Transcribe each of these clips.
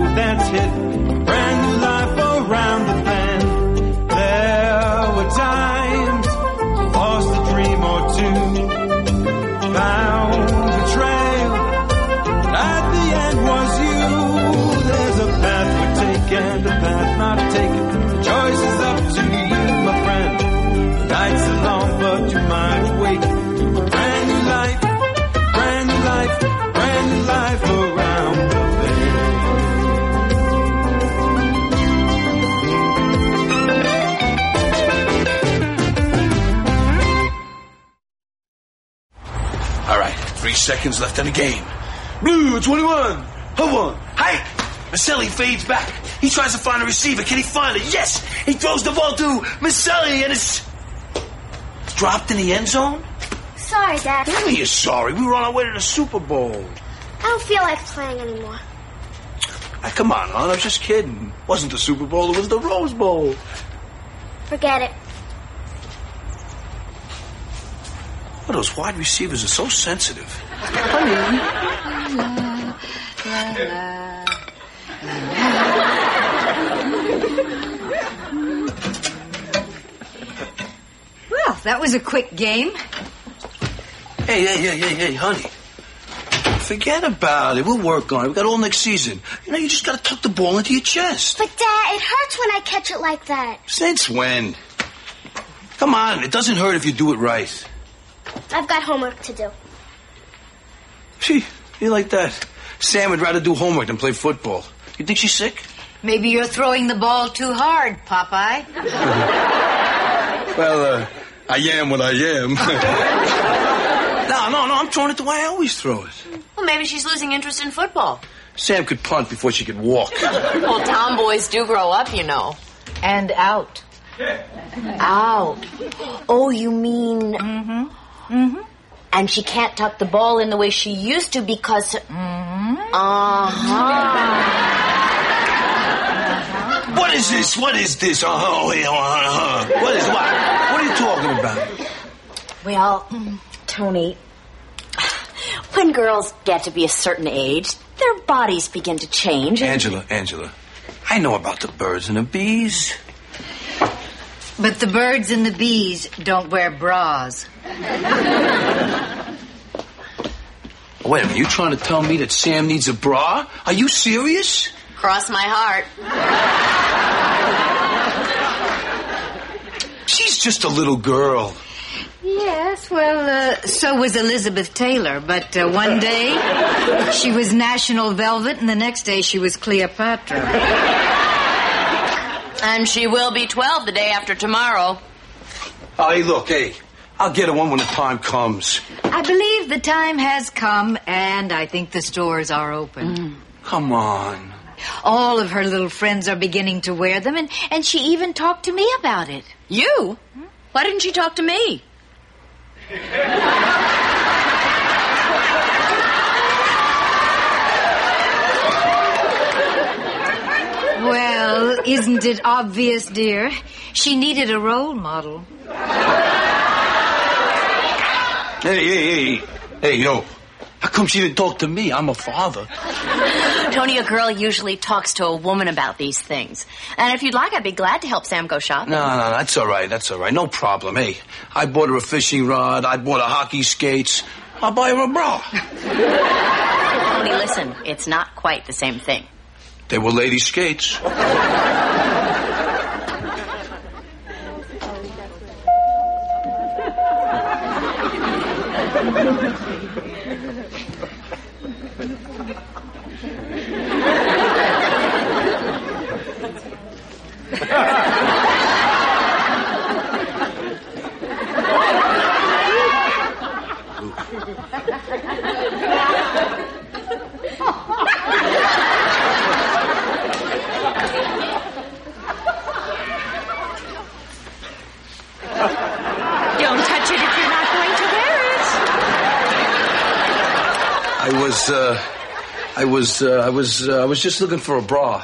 that's hit. Brand new life around the bend. There were times lost a dream or two, found a trail, at the end was you. There's a path we take and a path not taken. The choice is up to you, my friend. The nights are long, but you might wake to a brand new life, brand new life, brand new life around the bend. All right, 3 seconds left in the game. Blue 21. Hold on. Hike. Maselli fades back. He tries to find a receiver. Can he find it? Yes. He throws the ball to Maselli, and it's dropped in the end zone. Sorry, Dad. What are you sorry? We were on our way to the Super Bowl. I don't feel like playing anymore. Hey, come on, hon. I was just kidding. It wasn't the Super Bowl. It was the Rose Bowl. Forget it. Oh, those wide receivers are so sensitive. Well, that was a quick game. Hey, honey. Forget about it. We'll work on it. We got all next season. You know, you just got to tuck the ball into your chest. But, Dad, it hurts when I catch it like that. Since when? Come on, it doesn't hurt if you do it right. I've got homework to do. Gee, you like that? Sam would rather do homework than play football. You think she's sick? Maybe you're throwing the ball too hard, Popeye. Well, I am what I am. No, I'm throwing it the way I always throw it. Well, maybe she's losing interest in football. Sam could punt before she could walk. Well, tomboys do grow up, you know. And out. Out. Oh, you mean... Mm-hmm. Mm-hmm. And she can't tuck the ball in the way she used to because... Mm-hmm. Uh-huh. What is this? What is this? What is what? What are you talking about? Well, Tony, when girls get to be a certain age, their bodies begin to change. Angela, I know about the birds and the bees. But the birds and the bees don't wear bras. Wait a minute, you trying to tell me that Sam needs a bra? Are you serious? Cross my heart. She's just a little girl. Yes, well, so was Elizabeth Taylor. But one day she was National Velvet, and the next day she was Cleopatra. And she will be 12 the day after tomorrow. Oh, hey, look, I'll get her one when the time comes. I believe the time has come, and I think the stores are open. Come on. All of her little friends are beginning to wear them, and she even talked to me about it. You? Why didn't she talk to me? Well, isn't it obvious, dear? She needed a role model. Hey, yo. How come she didn't talk to me? I'm a father. Tony, a girl usually talks to a woman about these things. And if you'd like, I'd be glad to help Sam go shopping. No, that's all right. No problem. Hey, I bought her a fishing rod. I bought her hockey skates. I'll buy her a bra. Tony, listen, it's not quite the same thing. They were lady skates. Don't touch it if you're not going to wear it. I was just looking for a bra.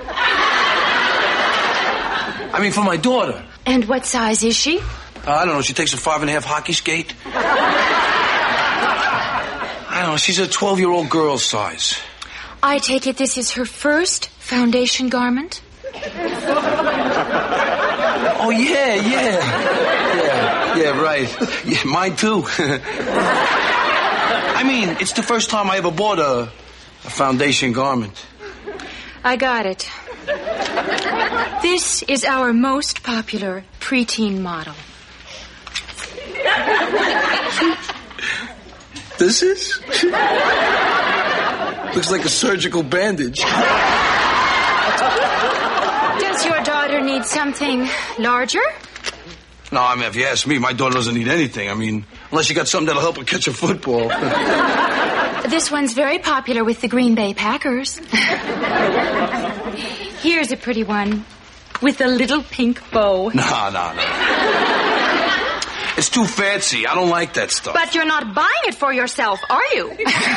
I mean, for my daughter. And what size is she? I don't know. She takes a 5.5 hockey skate. I don't know. She's a 12-year-old girl size. I take it this is her first foundation garment? Oh, yeah, right. Yeah, mine too. I mean, it's the first time I ever bought a foundation garment. I got it. This is our most popular preteen model. This is? Looks like a surgical bandage. Does your daughter need something larger? No, I mean, if you ask me, my daughter doesn't need anything. I mean, unless you got something that'll help her catch a football. This one's very popular with the Green Bay Packers. Here's a pretty one with a little pink bow. No. It's too fancy. I don't like that stuff. But you're not buying it for yourself, are you?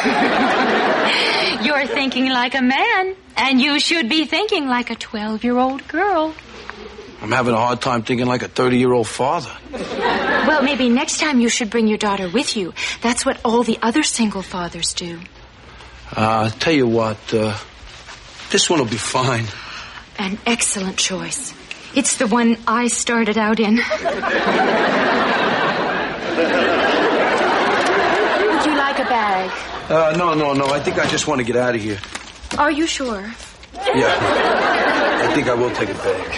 You're thinking like a man, and you should be thinking like a 12-year-old girl. I'm having a hard time thinking like a 30-year-old father. Well, maybe next time you should bring your daughter with you. That's what all the other single fathers do. Tell you what, this one will be fine. An excellent choice. It's the one I started out in. Would you like a bag? No. I think I just want to get out of here. Are you sure? Yeah. I think I will take it back.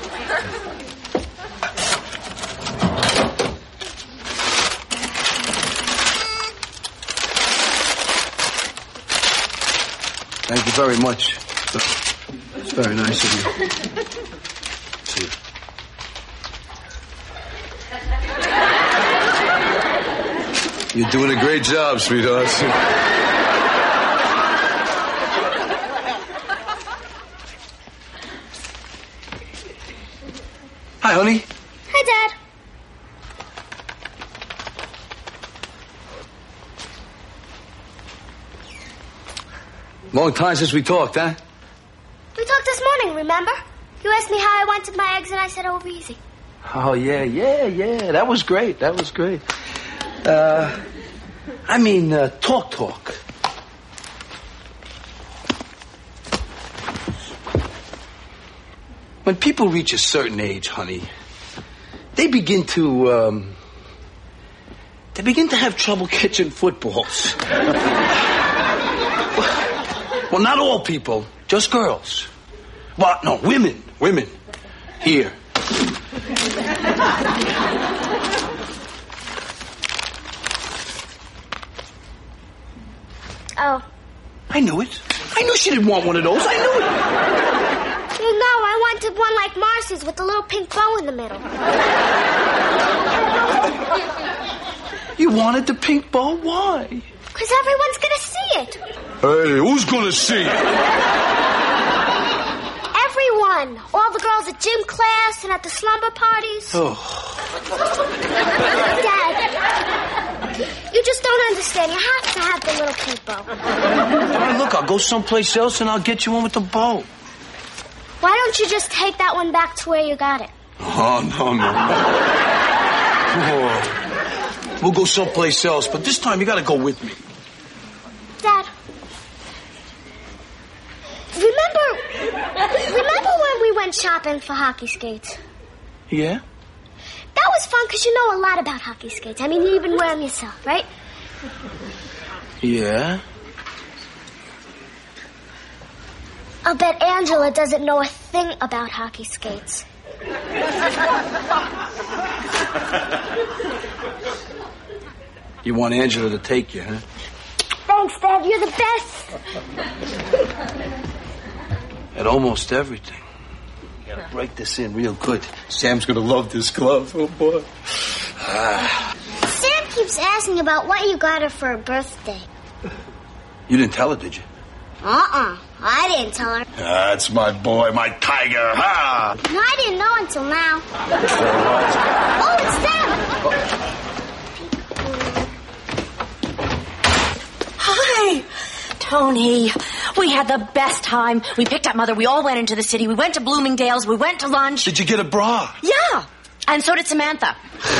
Thank you very much. It's very nice of you. See you. You're doing a great job, sweetheart. Hi, honey. Hi, Dad. Long time since we talked, huh? We talked this morning, remember? You asked me how I wanted my eggs, and I said over easy. Oh, yeah. That was great. Talk. When people reach a certain age, honey, they begin to have trouble catching footballs. Well, not all people, just girls. Well, no, women. Here. Oh. I knew it. I knew she didn't want one of those. I knew it. Well, no, I wanted one like Marcy's with the little pink bow in the middle. You wanted the pink bow? Why? Because everyone's going to see it. Hey, who's gonna see it? Everyone. All the girls at gym class and at the slumber parties. Oh. Dad, you just don't understand. You have to have the little pink bow. All right, look, I'll go someplace else and I'll get you one with the bow. Why don't you just take that one back to where you got it? Oh, no. Oh. We'll go someplace else, but this time you gotta go with me. Dad, remember when we went shopping for hockey skates? Yeah? That was fun because you know a lot about hockey skates. I mean, you even wear them yourself, right? Yeah? I'll bet Angela doesn't know a thing about hockey skates. You want Angela to take you, huh? Thanks, Dad. You're the best. At almost everything. You gotta break this in real good. Sam's gonna love this glove. Oh, boy. Sam keeps asking about what you got her for her birthday. You didn't tell her, did you? I didn't tell her. That's my boy, my tiger. Ha! No, I didn't know until now. Oh, it's Sam. Hi, Tony. We had the best time. We picked up Mother. We all went into the city. We went to Bloomingdale's. We went to lunch. Did you get a bra? Yeah. And so did Samantha.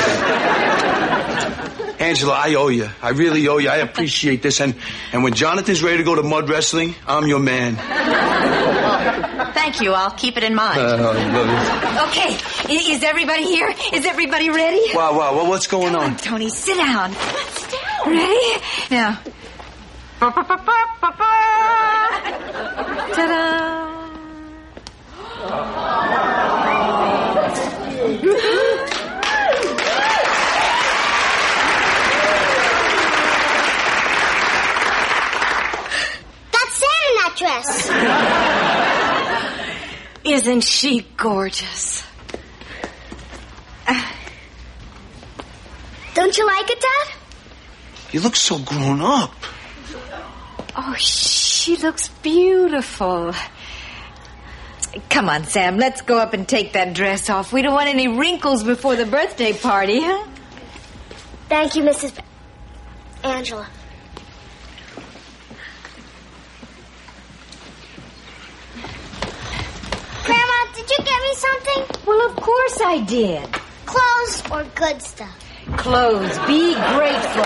Angela, I owe you. I really owe you. I appreciate this. And when Jonathan's ready to go to mud wrestling, I'm your man. Well, thank you. I'll keep it in mind. Okay, is everybody here? Is everybody ready? Wow, what's going on? Tony, sit down. Sit down. Ready? Now. Ta-da! That's Sam in that dress. Isn't she gorgeous? Don't you like it, Dad? You look so grown up. Oh, she looks beautiful. Come on, Sam, let's go up and take that dress off. We don't want any wrinkles before the birthday party, huh? Thank you, Mrs. Angela. Grandma, did you get me something? Well, of course I did. Clothes or good stuff? Clothes. Be grateful.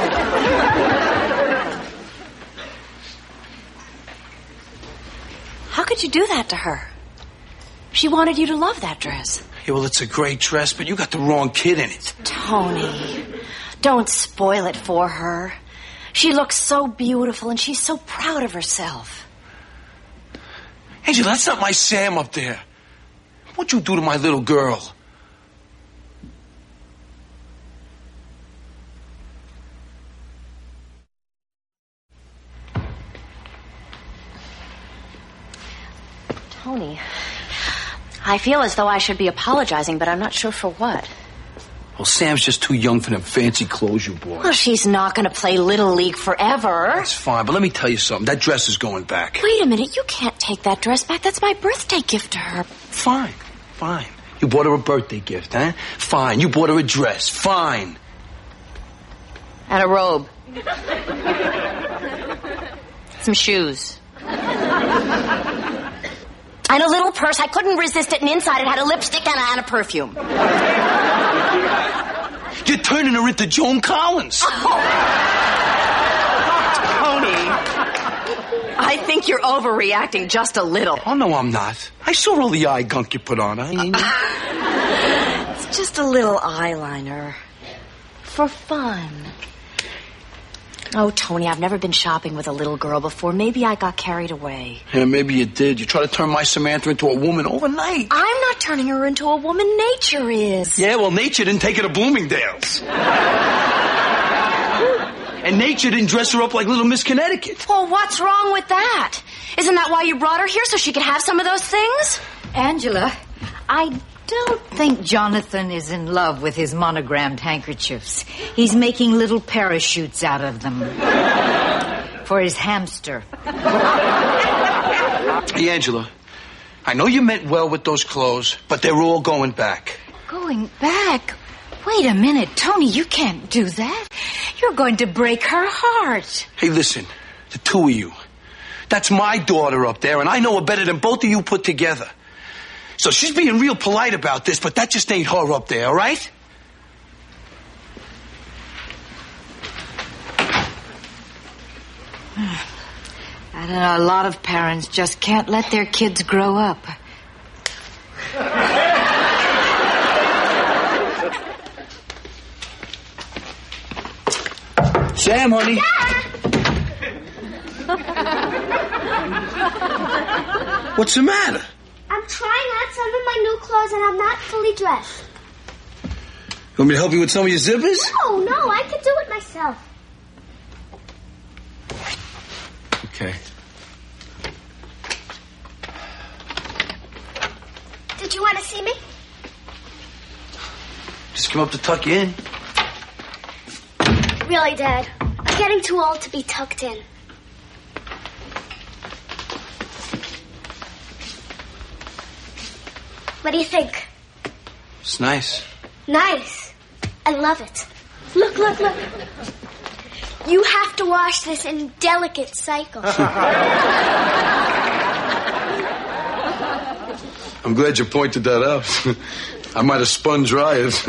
How could you do that to her? She wanted you to love that dress. Yeah, well, it's a great dress, but you got the wrong kid in it. Tony, don't spoil it for her. She looks so beautiful and she's so proud of herself. Angela, that's not my Sam up there. What'd you do to my little girl? Tony, I feel as though I should be apologizing, but I'm not sure for what. Well, Sam's just too young for them fancy clothes you bought. Well, she's not going to play Little League forever. That's fine, but let me tell you something. That dress is going back. Wait a minute. You can't take that dress back. That's my birthday gift to her. Fine. You bought her a birthday gift, huh? Fine. You bought her a dress. Fine. And a robe. Some shoes. And a little purse. I couldn't resist it, and inside it had a lipstick and a perfume. You're turning her into Joan Collins. Tony, I think you're overreacting just a little. Oh, no, I'm not. I saw all the eye gunk you put on her. It's just a little eyeliner. For fun. Oh, Tony, I've never been shopping with a little girl before. Maybe I got carried away. Yeah, maybe you did. You tried to turn my Samantha into a woman overnight. I'm not turning her into a woman. Nature is. Yeah, well, nature didn't take her to Bloomingdale's. And nature didn't dress her up like Little Miss Connecticut. Well, what's wrong with that? Isn't that why you brought her here, so she could have some of those things? Angela, I don't think Jonathan is in love with his monogrammed handkerchiefs. He's making little parachutes out of them. For his hamster. Hey, Angela, I know you meant well with those clothes, but they're all going back. Going back? Wait a minute, Tony, you can't do that. You're going to break her heart. Hey, listen, the two of you. That's my daughter up there, and I know her better than both of you put together. So she's being real polite about this, but that just ain't her up there, all right? I don't know, a lot of parents just can't let their kids grow up. Sam, honey. What's the matter? I'm trying on some of my new clothes and I'm not fully dressed. You want me to help you with some of your zippers? No, I can do it myself. Okay. Did you want to see me? Just come up to tuck you in. Really, Dad. I'm getting too old to be tucked in. What do you think? It's nice. Nice. I love it. Look. You have to wash this in delicate cycles. I'm glad you pointed that out. I might have spun dry it.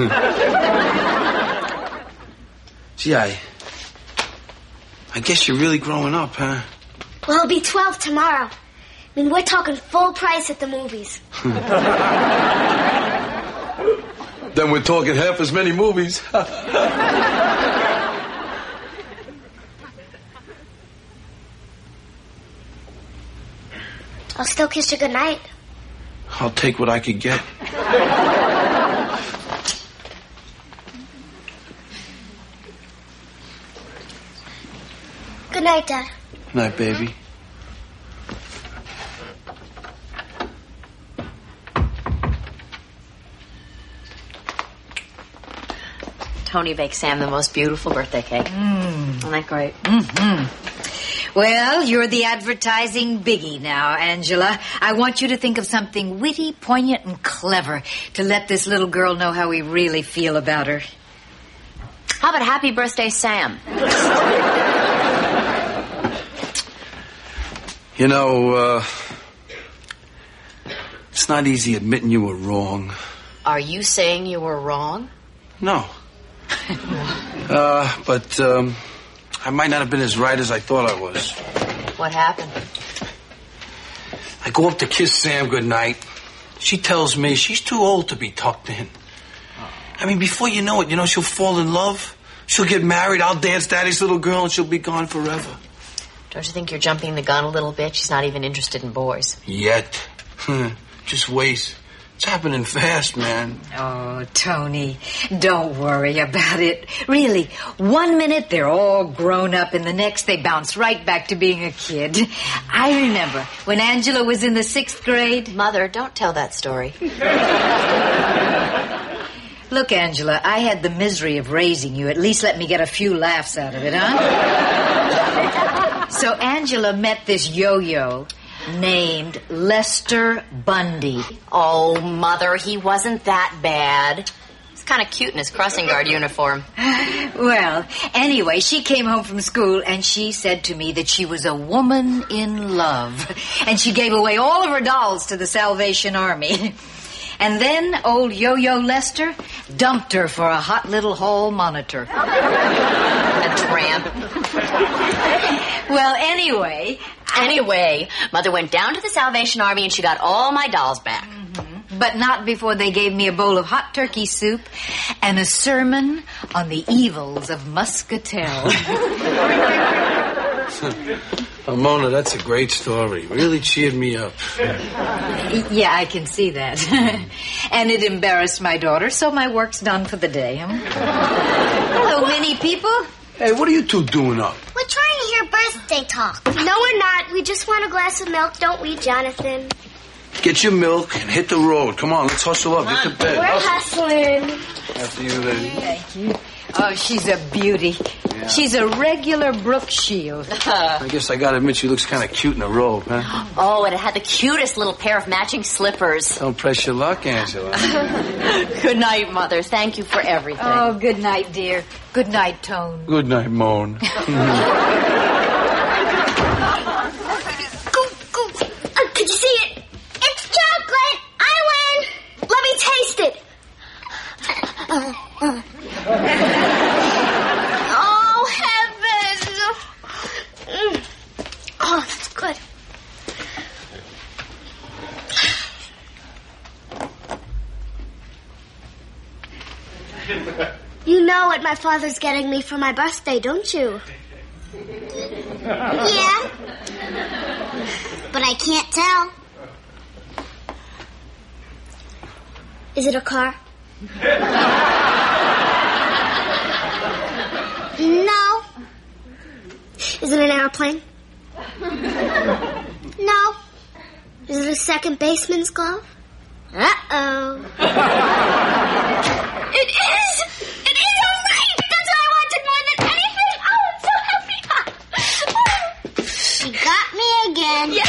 Gee, I guess you're really growing up, huh? Well, he'll be 12 tomorrow. I mean, we're talking full price at the movies. Then we're talking half as many movies. I'll still kiss you goodnight. I'll take what I could get. Good night, Dad. Good night, baby. Tony baked Sam the most beautiful birthday cake. Isn't that great? Mm-hmm. Well, you're the advertising biggie now, Angela. I want you to think of something witty, poignant, and clever to let this little girl know how we really feel about her. How about Happy Birthday, Sam? You know, it's not easy admitting you were wrong. Are you saying you were wrong? No. But I might not have been as right as I thought I was. What happened? I go up to kiss Sam goodnight. She tells me she's too old to be tucked in. I mean, before you know it, she'll fall in love. She'll get married. I'll dance Daddy's little girl, and she'll be gone forever. Don't you think you're jumping the gun a little bit? She's not even interested in boys. Yet. Just wait. It's happening fast, man. Oh, Tony, don't worry about it. Really, 1 minute they're all grown up, and the next they bounce right back to being a kid. I remember when Angela was in the 6th grade. Mother, don't tell that story. Look, Angela, I had the misery of raising you. At least let me get a few laughs out of it, huh? So Angela met this yo-yo named Lester Bundy. Oh, Mother, he wasn't that bad. He's kind of cute in his crossing guard uniform. Well, anyway, she came home from school and she said to me that she was a woman in love. And she gave away all of her dolls to the Salvation Army. And then old Yo-Yo Lester dumped her for a hot little hall monitor. A tramp. Well, anyway, Mother went down to the Salvation Army and she got all my dolls back. Mm-hmm. But not before they gave me a bowl of hot turkey soup and a sermon on the evils of muscatel. Mona, that's a great story. Really cheered me up. Yeah, I can see that. And it embarrassed my daughter, so my work's done for the day. Hello, many people. Hey, what are you two doing up? We're trying to hear birthday talk. No, we're not. We just want a glass of milk, don't we, Jonathan? Get your milk and hit the road. Come on, let's hustle up. Get to bed. We're hustling. After you, lady. Thank you. Oh, she's a beauty. Yeah. She's a regular Brooke Shield. I guess I gotta admit she looks kind of cute in a robe, huh? Oh, and it had the cutest little pair of matching slippers. Don't press your luck, Angela. Good night, Mother. Thank you for everything. Oh, good night, dear. Good night, Tone. Good night, Moan. Could you see it? It's chocolate. I win. Let me taste it. Oh, heavens. Oh, that's good. You know what my father's getting me for my birthday, don't you? Yeah. But I can't tell. Is it a car? No. Is it an airplane? No. Is it a second baseman's glove? Uh-oh. It is! It is all right! That's what I wanted more than anything! Oh, I'm so happy! She got me again. Yeah.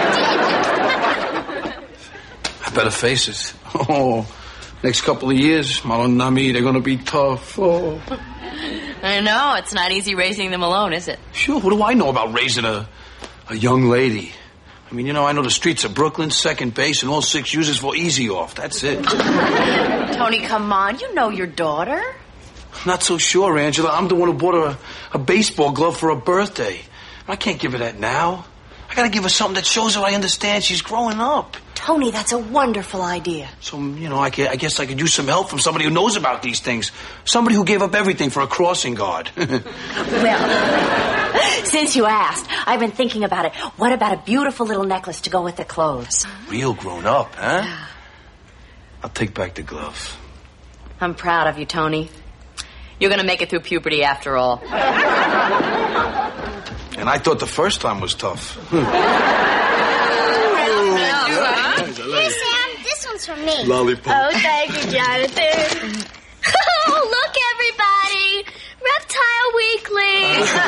I better face it. Oh, next couple of years, Malonami, they're gonna be tough. Oh. I know. It's not easy raising them alone, is it? Sure, what do I know about raising a young lady? I mean, I know the streets of Brooklyn, second base, and all 6 users for easy off. That's it. Tony, come on. You know your daughter. Not so sure, Angela. I'm the one who bought her a baseball glove for her birthday. I can't give her that now. I gotta give her something that shows her I understand she's growing up. Tony, that's a wonderful idea. So, I guess I could use some help from somebody who knows about these things. Somebody who gave up everything for a crossing guard. Well, since you asked, I've been thinking about it. What about a beautiful little necklace to go with the clothes? Real grown up, huh? I'll take back the glove. I'm proud of you, Tony. You're going to make it through puberty after all. And I thought the first time was tough. Hey, Sam, this one's from me. Lollipop. Oh, thank you, Jonathan. Oh, look, everybody. Reptile Weekly.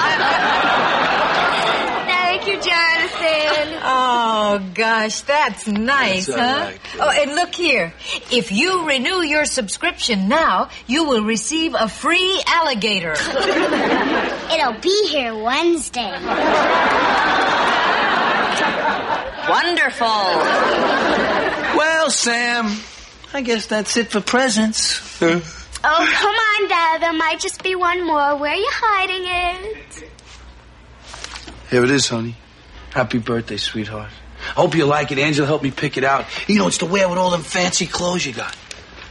Thank you, Jonathan. Oh, gosh, that's nice, That's huh? like it. Oh, and look here. If you renew your subscription now, you will receive a free alligator. It'll be here Wednesday. Wonderful. Well, Sam, I guess that's it for presents. Oh, come on, Dad. There might just be one more. Where are you hiding it? Here it is, honey. Happy birthday, sweetheart. I hope you like it. Angela helped me pick it out. It's to wear with all them fancy clothes you got.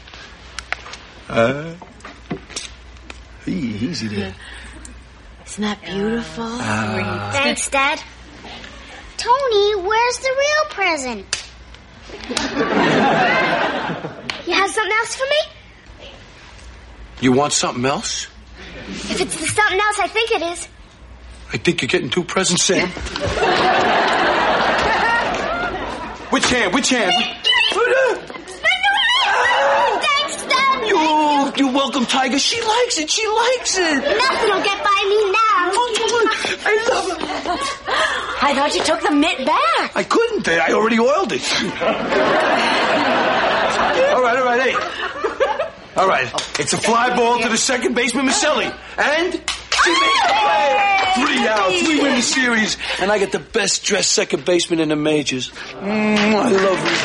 Easy there. Isn't that beautiful? Thanks, Dad. Tony, where's the real present? You have something else for me? You want something else? If it's the something else I think it is. I think you're getting 2 presents, Sam. Which hand? Thanks, Dad. You're welcome, Tiger. She likes it. Nothing will get by me now. I love her. I thought you took the mitt back. I couldn't. I already oiled it. All right. Hey. All right. It's a fly ball to the second baseman, Miceli. And she makes the play. 3 outs. We win the series. And I get the best dressed second baseman in the majors. I love you.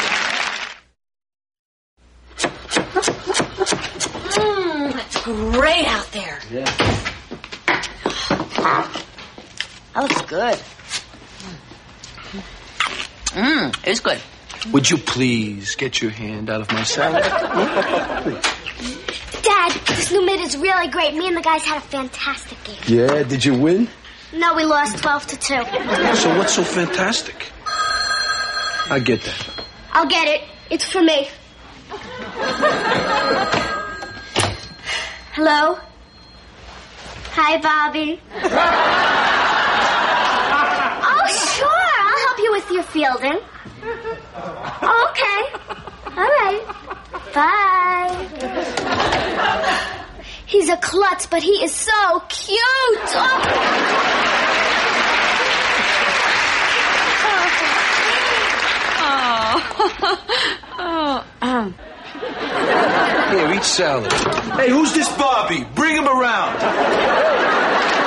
It's great out there. Yeah. That looks good. It's good. Would you please get your hand out of my salad? Dad, this new mitt is really great. Me and the guys had a fantastic game. Yeah, did you win? No, we lost 12-2. So what's so fantastic? I get that. I'll get it. It's for me. Hello? Hi, Bobby. Oh, sure. I'll help you with your fielding. Okay. All right. Bye. He's a klutz, but he is so cute. Here, eat salad. Hey, who's this Bobby? Bring him around.